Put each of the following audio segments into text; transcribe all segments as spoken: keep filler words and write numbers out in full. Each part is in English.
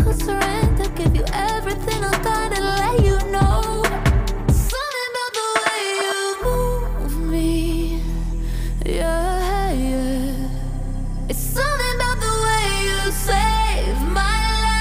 could surrender, give you everything, I gotta let you know. Something about the way you move me, yeah, yeah. It's something about the way you save my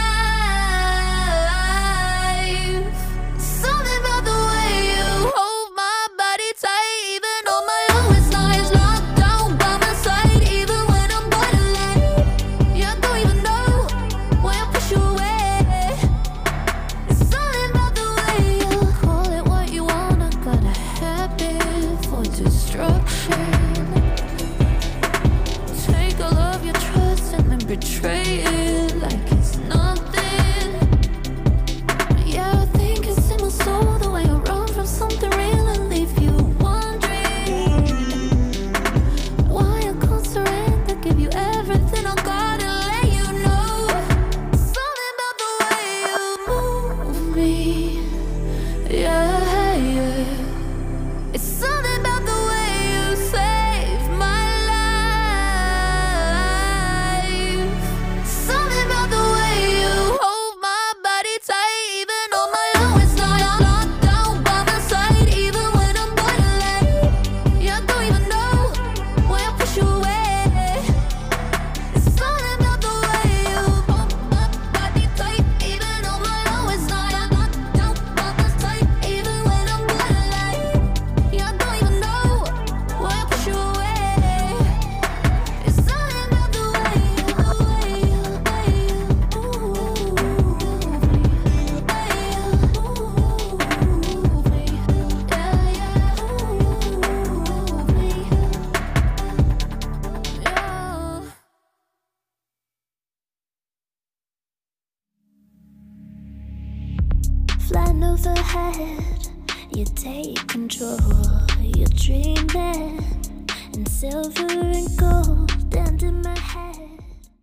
life. Something about the way you hold my body tight, even on my lowest nights, locked down by my side, even when I'm borderline. Yeah, I don't even know why I push you away. It's something about the way you call it what you want. I got a habit for destruction. Take all of your trust and then betray it like it's nothing. Yeah, I think it's in my soul, the way I run from something real and leave you wondering why I can't surrender, give you everything, I gotta let you know. Something about the way you move me, yeah, yeah. It's something about the way you save my life. Something about the way you hold my body tight, even on my lowest night, I'm locked down by my side, even when I'm borderline. Yeah, I don't even know why I push you away. It's something about the way you hold my body tight, even on my lowest night, I'm locked down by my side, even when I'm borderline. Yeah, I don't even know why I push you away. It's something about the way you, the way you, way you move me, way you move me, yeah, yeah, move me, yeah. Flying overhead, you take control. You're dreaming in silver and gold, and in my head.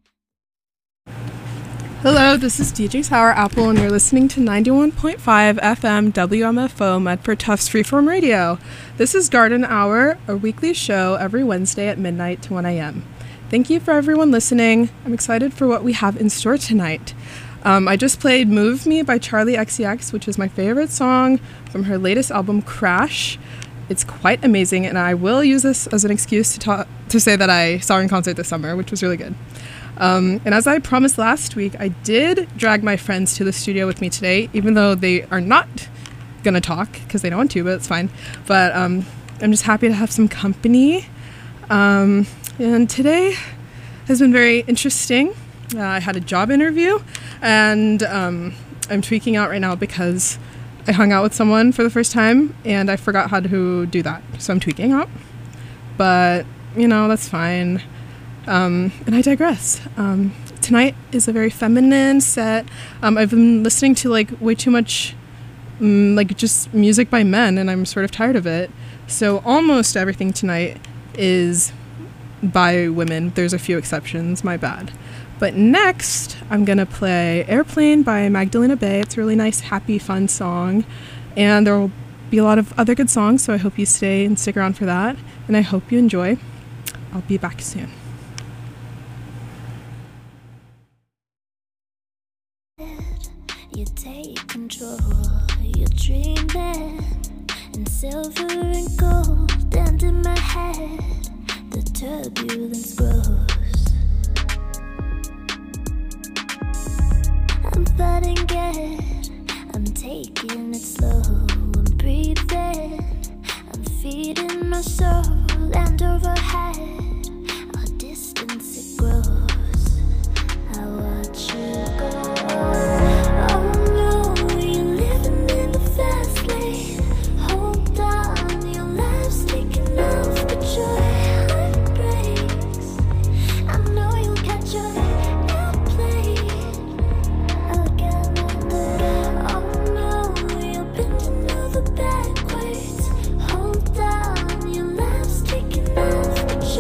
Hello, this is D J Sour Apple, and you're listening to ninety-one point five F M W M F O Medford Tufts Freeform Radio. This is Garden Hour, a weekly show every Wednesday at midnight to one a.m. Thank you for everyone listening. I'm excited for what we have in store tonight. Um, I just played Move Me by Charlie X C X, which is my favorite song from her latest album, Crash. It's quite amazing, and I will use this as an excuse to talk, to say that I saw her in concert this summer, which was really good. Um, and as I promised last week, I did drag my friends to the studio with me today, even though they are not going to talk because they don't want to, but it's fine. But um, I'm just happy to have some company. Um, and today has been very interesting. Uh, I had a job interview, and um, I'm tweaking out right now because I hung out with someone for the first time, and I forgot how to do that. So I'm tweaking out. But, you know, that's fine. Um, and I digress. Um, tonight is a very feminine set. Um, I've been listening to, like, way too much, um, like, just music by men, and I'm sort of tired of it. So almost everything tonight is by women. There's a few exceptions, my bad. But next, I'm going to play Airplane by Magdalena Bay. It's a really nice, happy, fun song. And there will be a lot of other good songs, so I hope you stay and stick around for that. And I hope you enjoy. I'll be back soon. You take control, you're dreaming in silver and gold, and in my head, the turbulence grows. I'm fighting it, I'm taking it slow, I'm breathing, I'm feeding my soul, and overhead, our distance it grows. I watch you go. Oh no, you're living in the fast lane. Hold on, your life's taking off, but your heart breaks. I know you'll catch your airplane again and again. Oh no, you're bending over backwards. Hold on, your life's taking off, but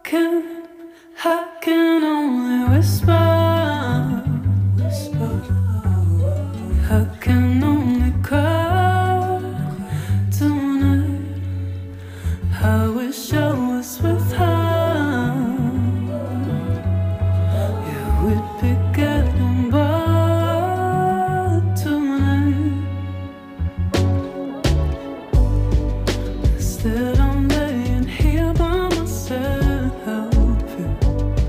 can, I can only whisper, whisper. I can only cry tonight. I wish I was with her. Yeah, we'd be getting by tonight. Instead I'm laying here by myself, yeah.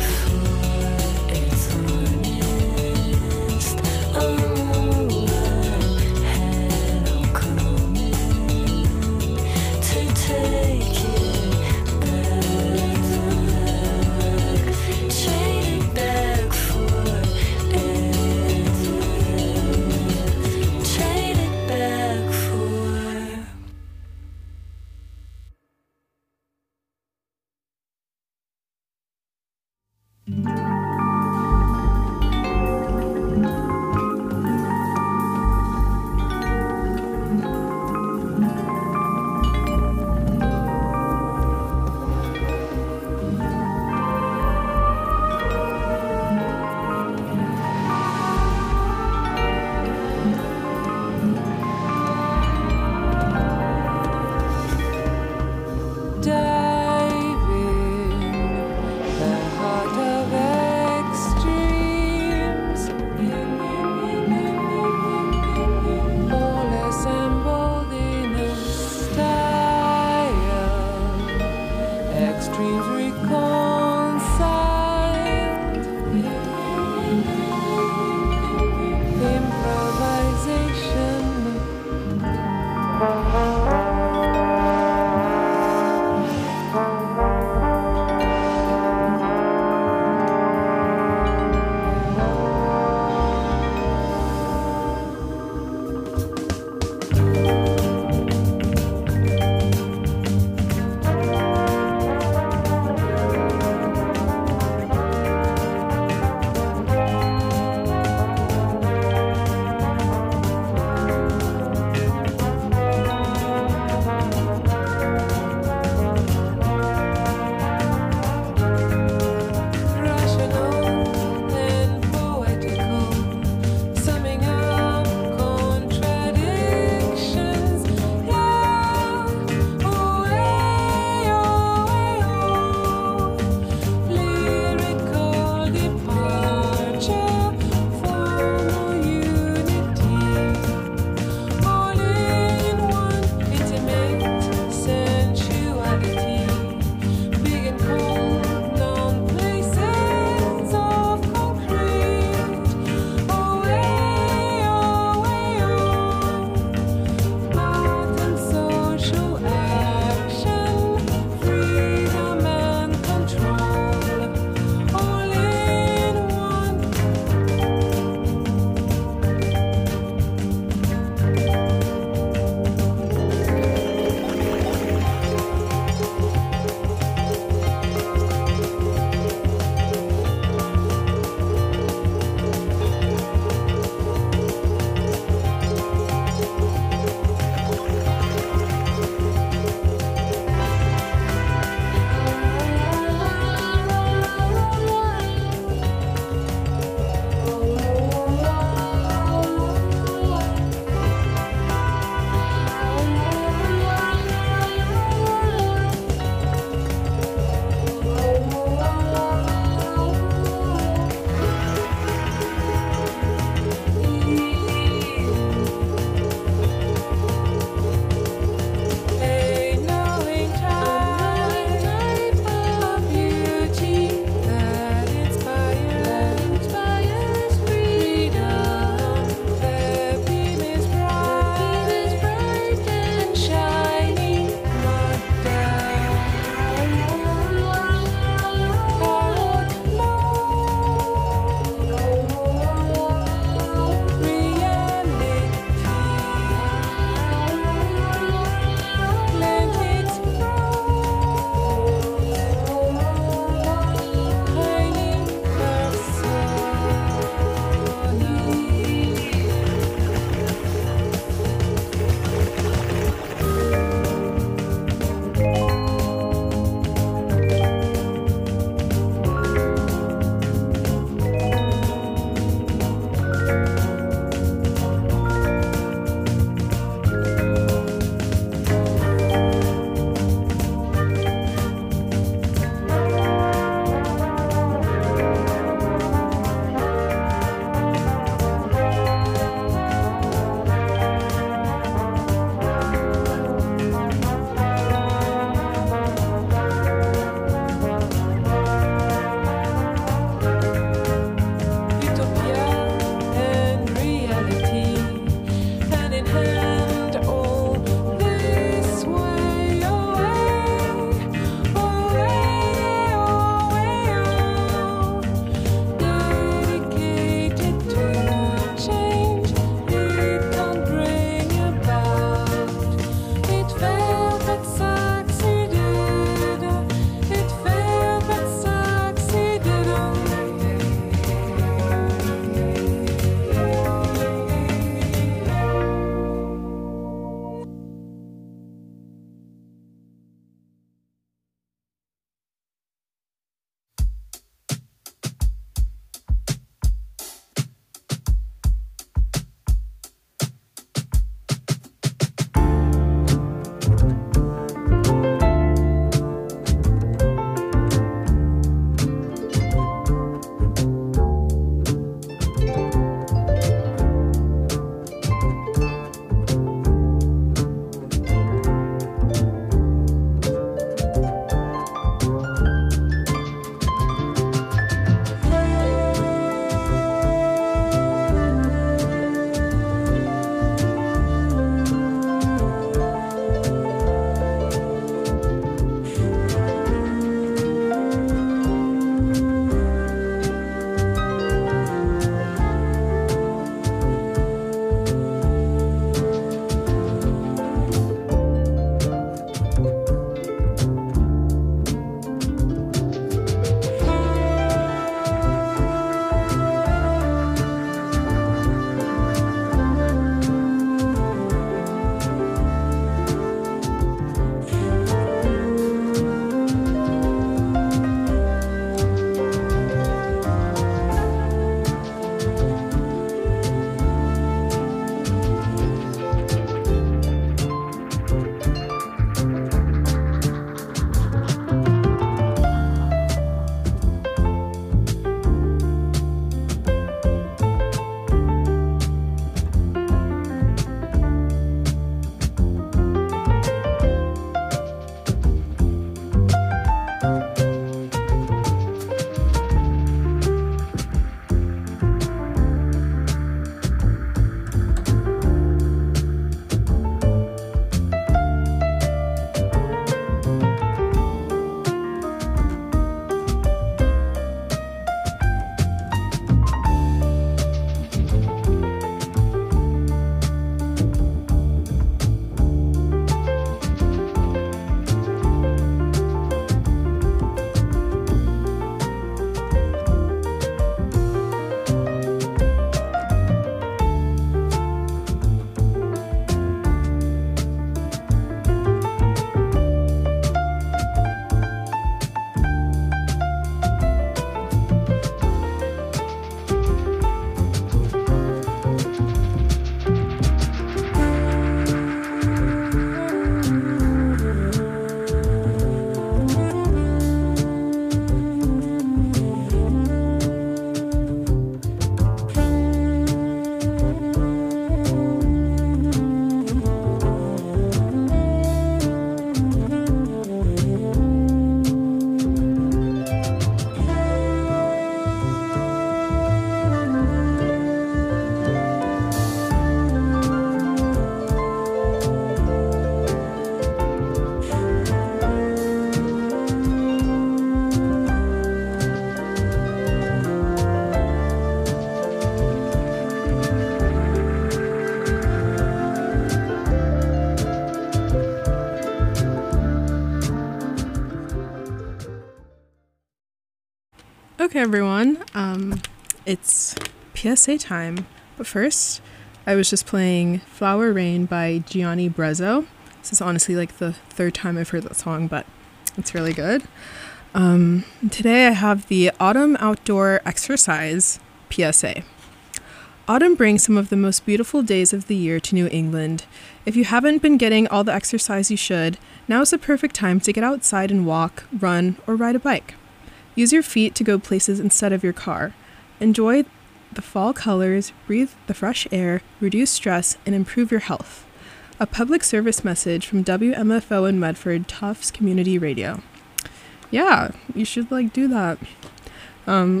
Okay, everyone. Um, it's P S A time. But first, I was just playing Flower Rain by Gianni Brezzo. This is honestly like the third time I've heard that song, but it's really good. Um, today I have the Autumn Outdoor Exercise P S A. Autumn brings some of the most beautiful days of the year to New England. If you haven't been getting all the exercise you should, now is the perfect time to get outside and walk, run, or ride a bike. Use your feet to go places instead of your car. Enjoy the fall colors, breathe the fresh air, reduce stress, and improve your health. A public service message from W M F O in Medford, Tufts Community Radio. Yeah, you should like do that. Um,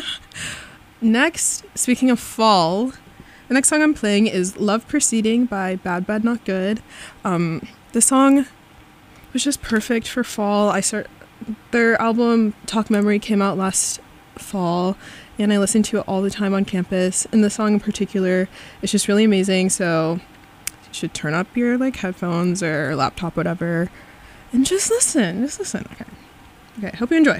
next, speaking of fall, the next song I'm playing is Love Proceeding by Bad Bad Not Good. Um, the song was just perfect for fall. I start their album Talk Memory came out last fall, and I listened to it all the time on campus. And the song in particular is just really amazing. So you should turn up your like headphones or laptop, whatever, and just listen. Just listen. Okay. Okay. Hope you enjoy.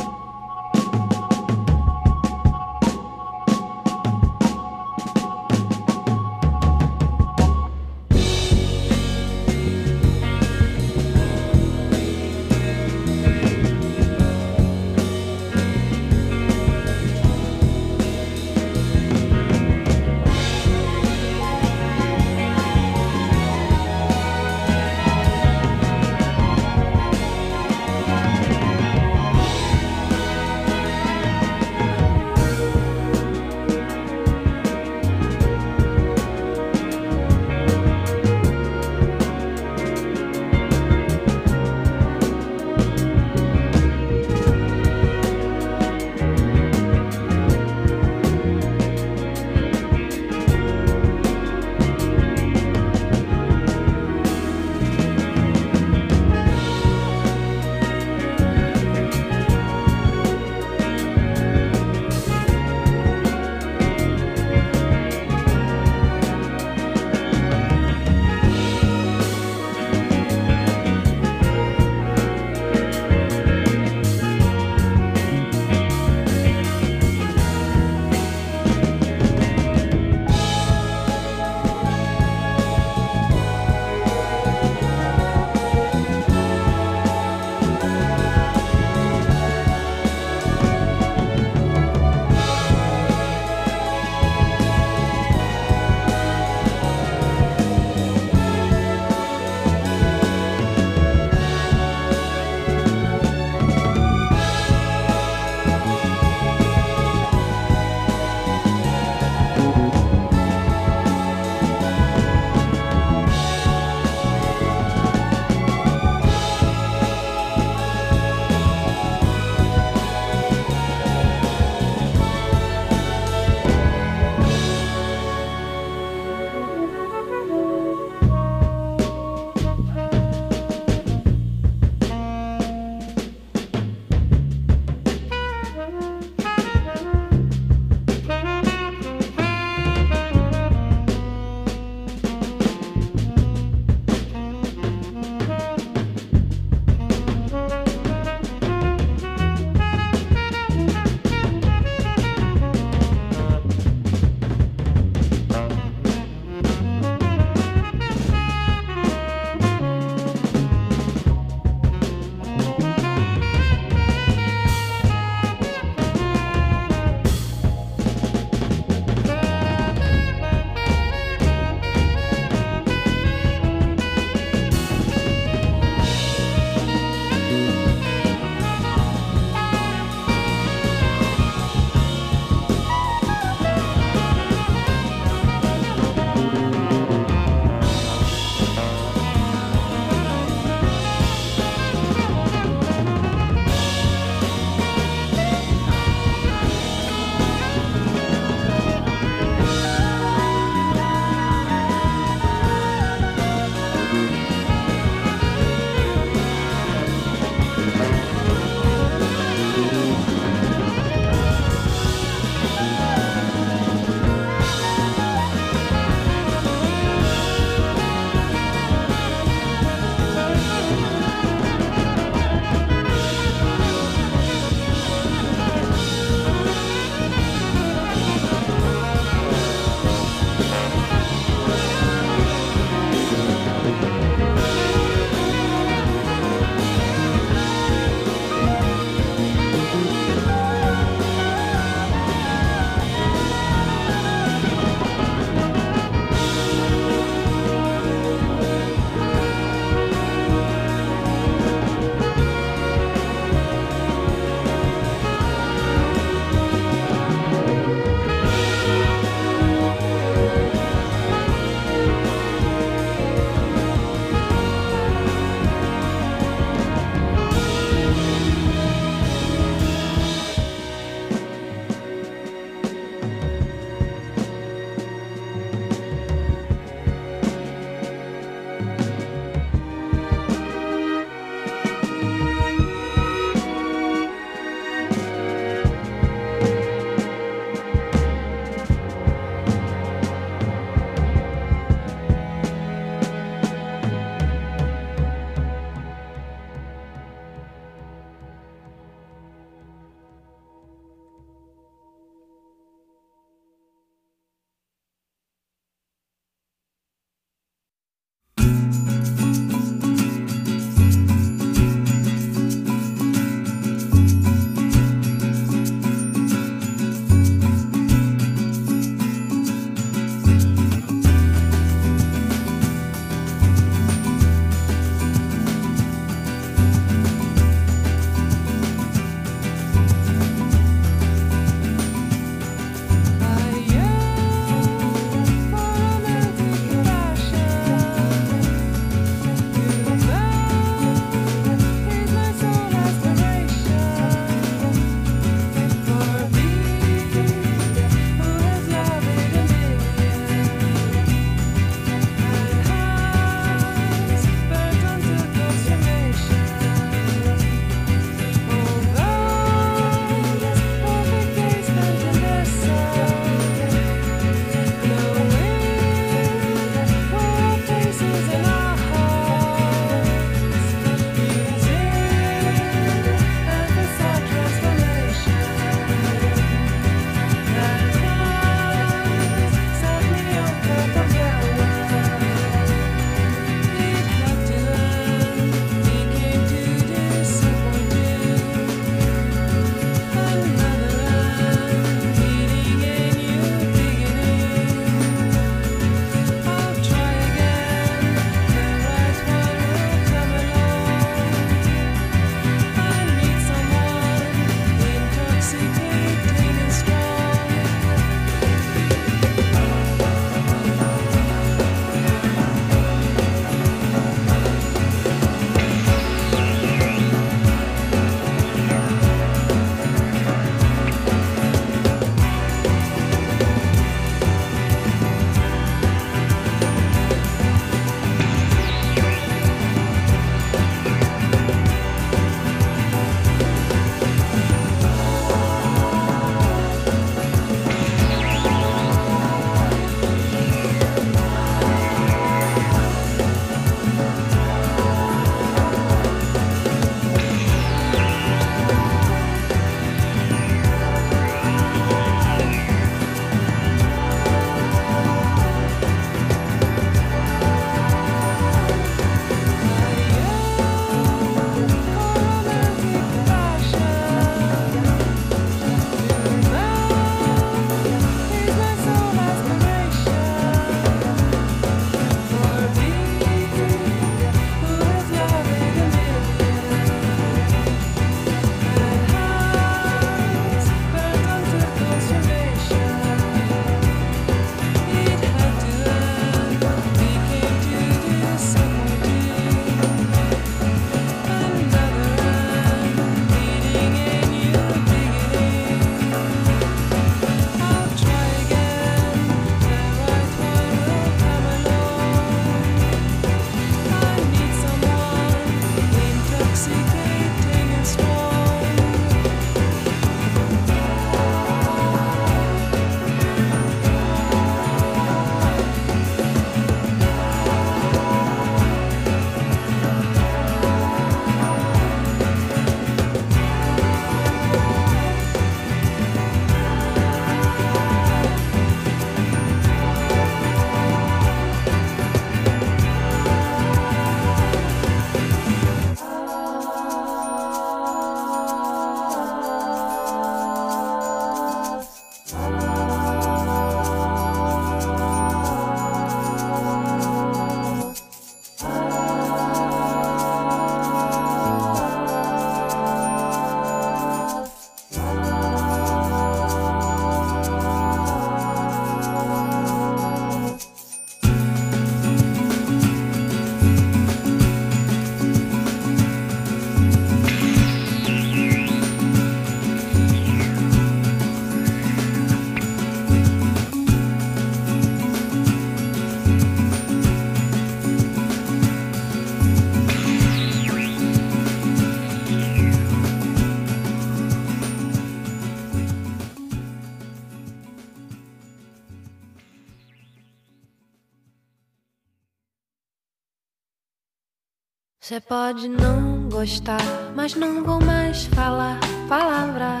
Cê pode não gostar, mas não vou mais falar palavra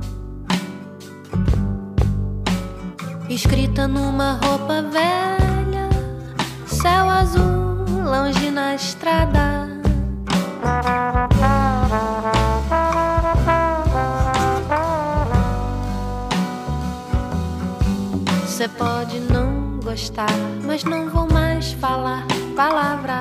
escrita numa roupa velha, céu azul, longe na estrada. Cê pode não gostar, mas não vou mais falar palavra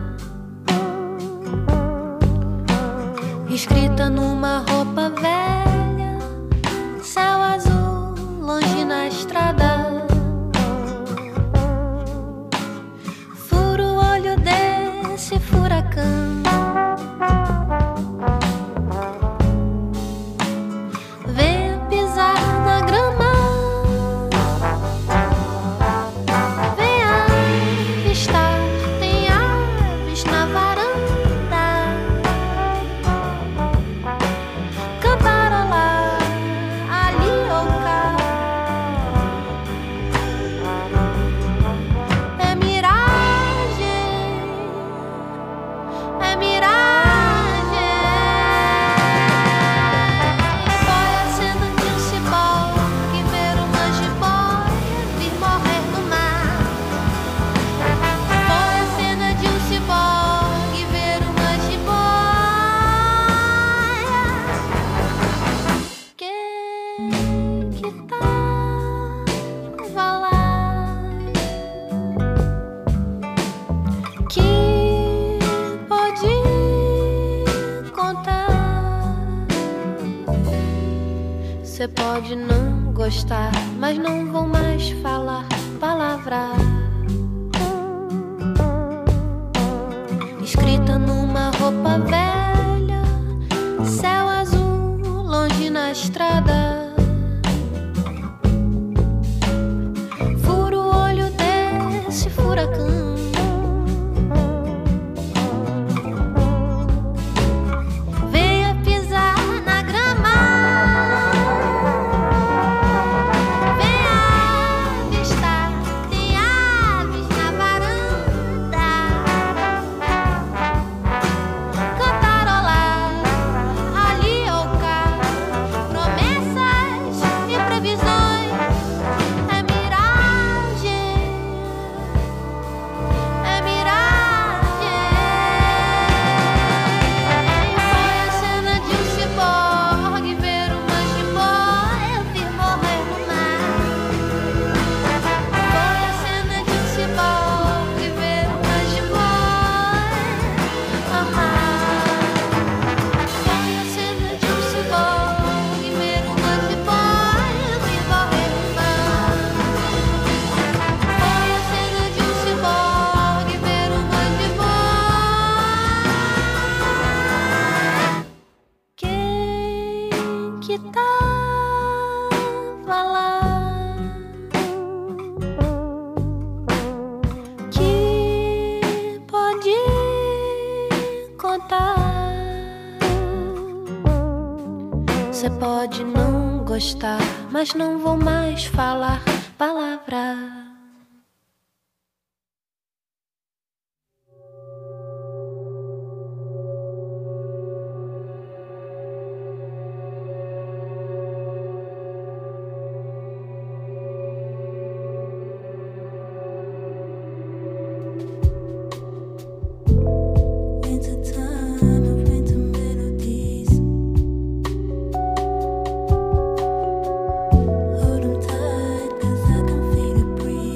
escrita numa roupa velha, céu azul, longe na estrada. Fura o olho desse furacão, venha pisar na grama, venha avistar, tem aves na varanda. Cê pode não gostar, mas não vou mais falar palavra escrita numa roupa velha, céu azul, longe na estrada. Fura o olho desse furacão, Cê pode não gostar, mas não vou mais falar palavra. Hold 'em tight, 'cause I can feel it breathe.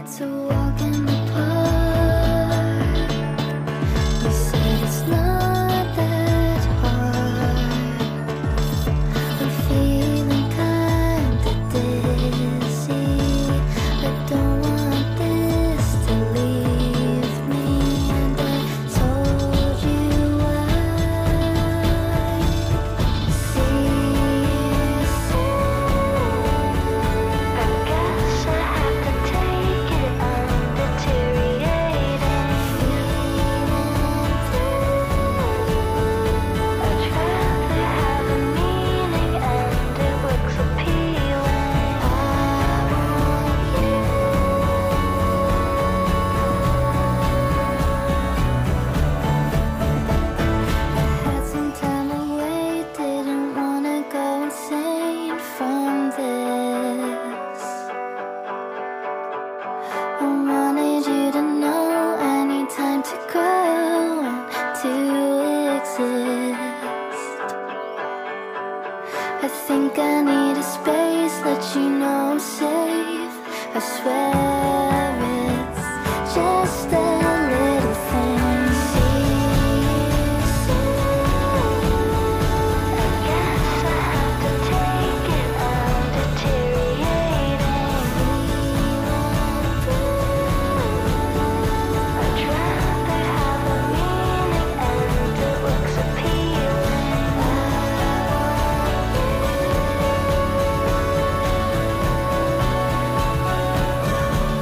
it's a walk in the park. You said it's not that hard. I'm feeling kinda dizzy. I don't want this to leave me, and I told you why. See, see, I guess I have to take it. I'm deteriorating. Feeling through. I'd rather have a meaning, and it looks appealing. I want you. Had some time away, didn't wanna go insane from this. I wanted you to know I need time to grow and to exist. I think I need a space, let you know I'm safe. I swear it's just a little thing. See, see, I guess I have to take it. I'm deteriorating. I'd rather have a meaning, and it looks appealing. I want you.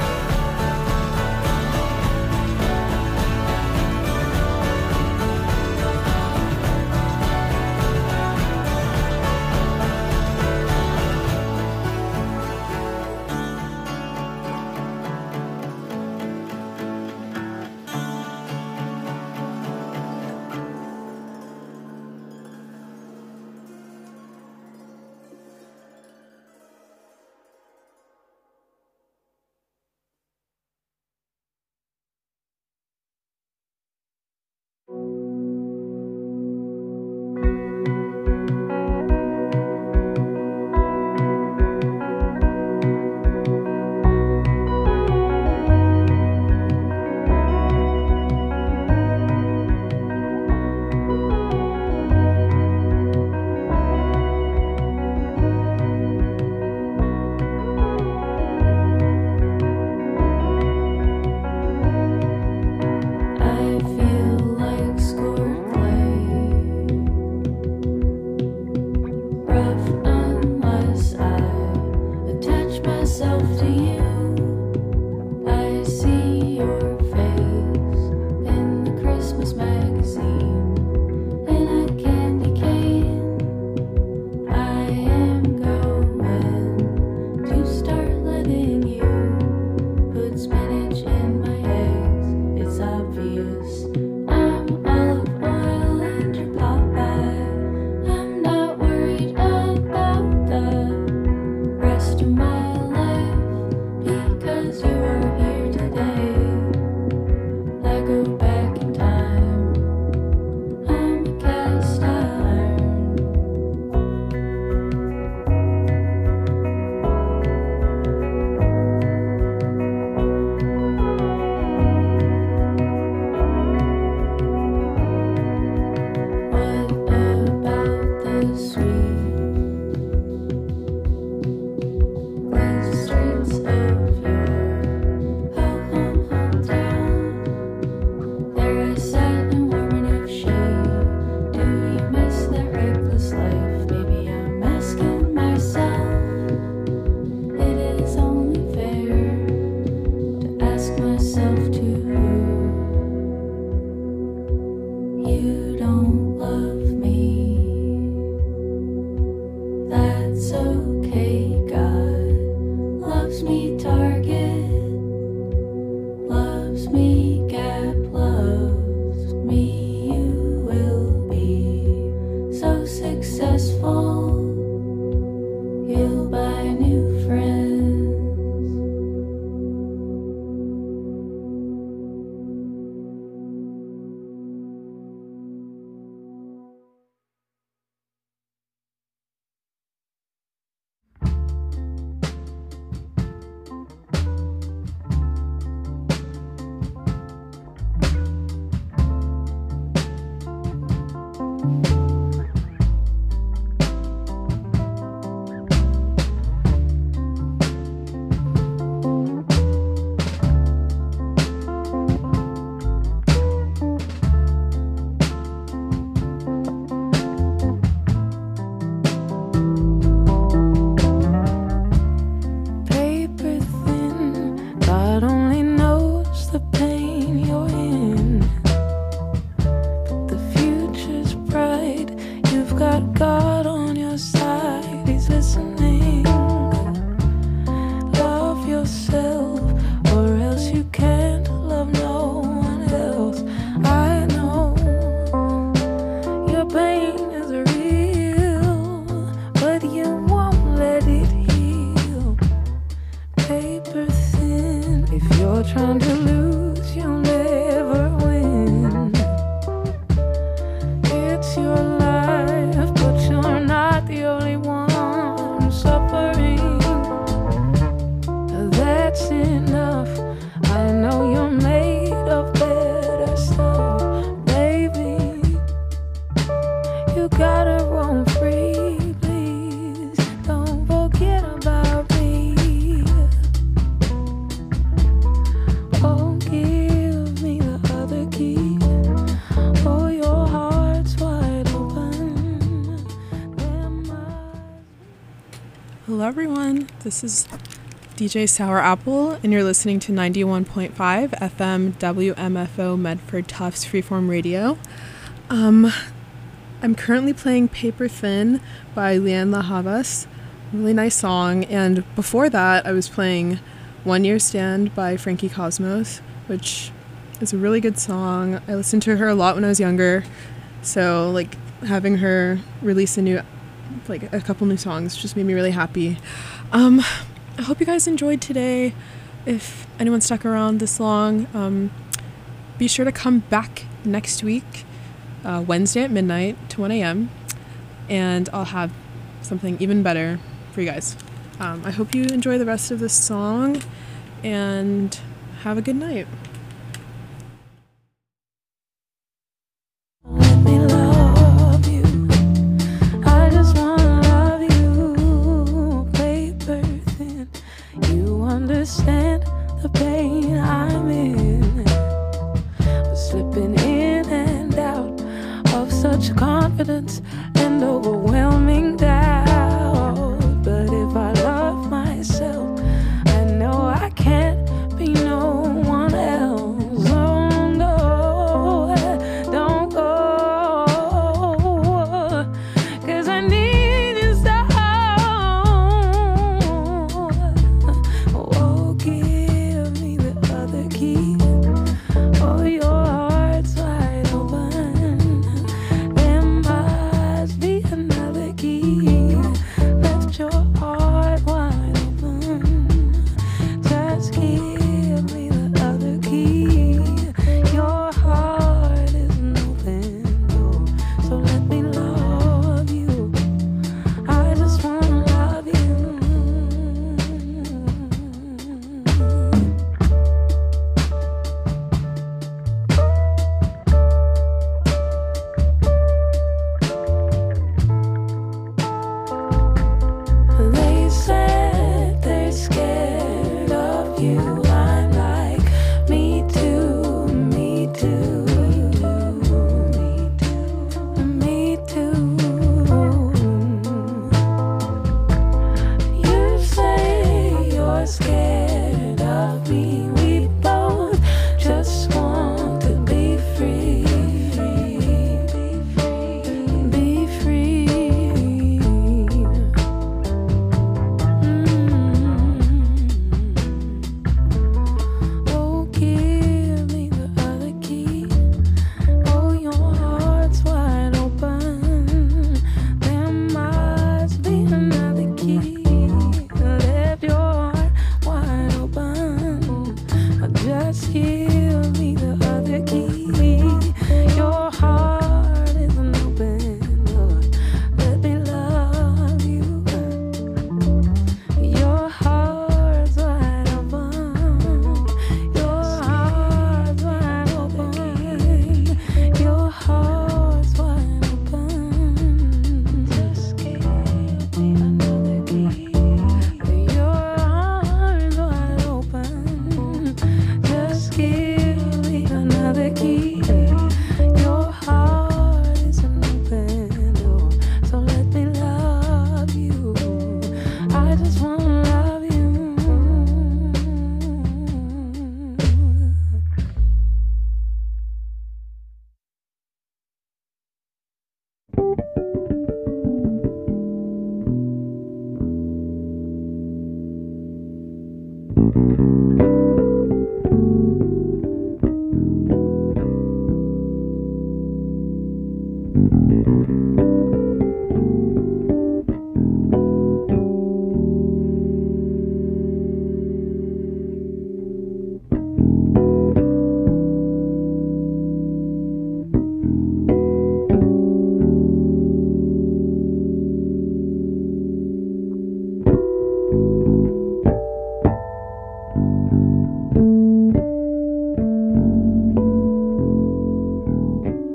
pain is real, but you won't let it heal. Paper thin, if you're trying to lose, you'll never win. It's your life, but you're not the only one suffering. That's enough. I know you're made of better stuff, baby. You gotta roam free, please. Don't forget about me. Oh, give me the other key. Oh, your heart's wide open. Am I- Hello, everyone. This is D J Sour Apple, and you're listening to ninety-one point five F M W M F O Medford Tufts Freeform Radio. Um, I'm currently playing Paper Thin by Leanne La Havas. Really nice song. And before that, I was playing One Year Stand by Frankie Cosmos, which is a really good song. I listened to her a lot when I was younger. So, like, having her release a new, like, a couple new songs just made me really happy. Um... I hope you guys enjoyed today. If anyone stuck around this long, um, be sure to come back next week, uh, Wednesday at midnight to one a.m. and I'll have something even better for you guys. Um, I hope you enjoy the rest of this song and have a good night. Let me love you. I just wanna love you. Paper thin. You understand the pain I'm in. But slipping in and out of such confidence and overwhelming doubt. But if I love myself, I know I can't be no one else. Oh no, don't go, 'cause I need you so. Oh, give me the other key. Oh, your heart's wide open. There must be another key. Left your heart wide open. Just give me the other key. Your heart is an open door, so let me love you. I just wanna love you. They said they're scared of you. I'm like, me too, me too, me too, me too. You say you're scared of me. We both just want to be free. Be free. Oh, give me the other key. Oh, your heart's wide open. There must be another key. Left your heart wide open. Just give me the other key. Your heart is an open door. Let me love you. Your heart's wide open. Your heart's wide open. Your heart's wide open. Just give me another key. Your heart's wide open. Just give me another key. Your heart is an open door, so let me love you. I just wanna love you. Thank